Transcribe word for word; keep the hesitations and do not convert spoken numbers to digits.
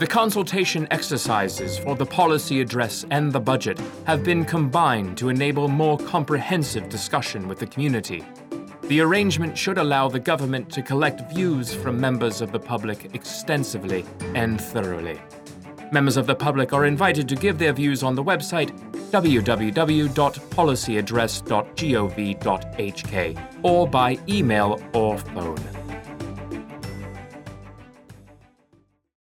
The consultation exercises for the policy address and the budget have been combined to enable more comprehensive discussion with the community. The arrangement should allow the government to collect views from members of the public extensively and thoroughly. Members of the public are invited to give their views on the website w w w dot policy address dot gov dot h k or by email or phone.